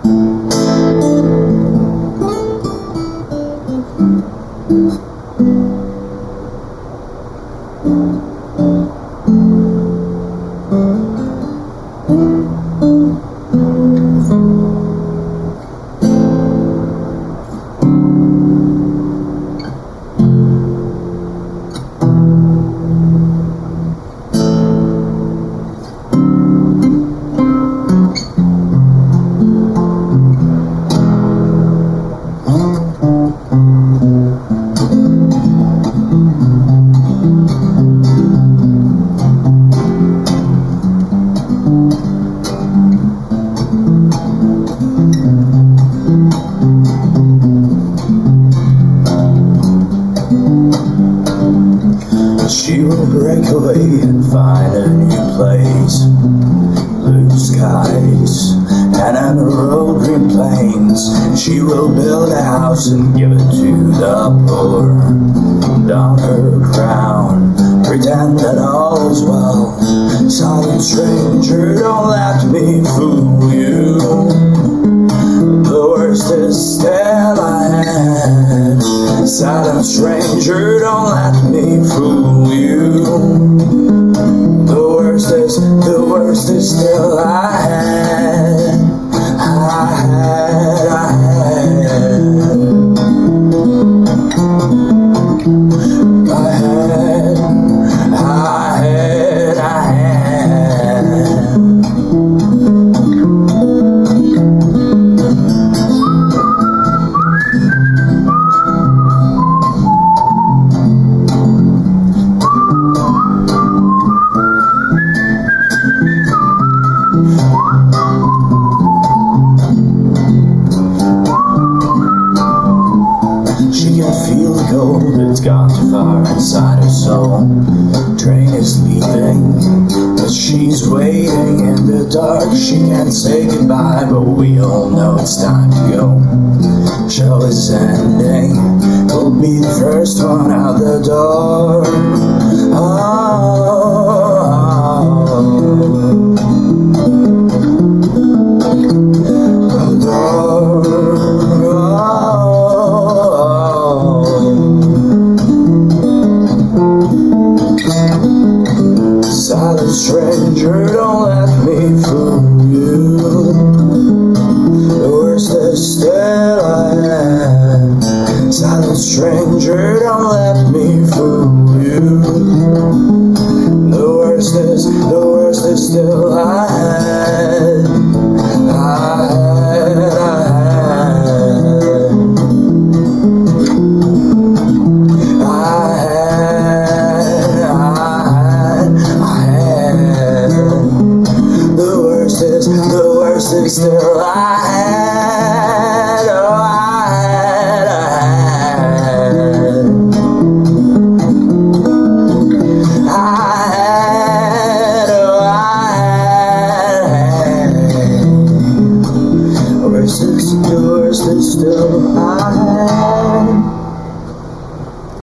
She will break away and find a new place, blue skies and emerald green plains. She will build a house and give it to the poor, don her crown, pretend that all is well. Silent stranger, don't let me fool you. The worst is still ahead. Silent stranger, don't let me fool you. The worst is still ahead. It's gone too far inside her soul. Train is leaving, but she's waiting in the dark. She can't say goodbye, but we all know it's time to go. Show is ending, we'll be the first one out the door. Oh.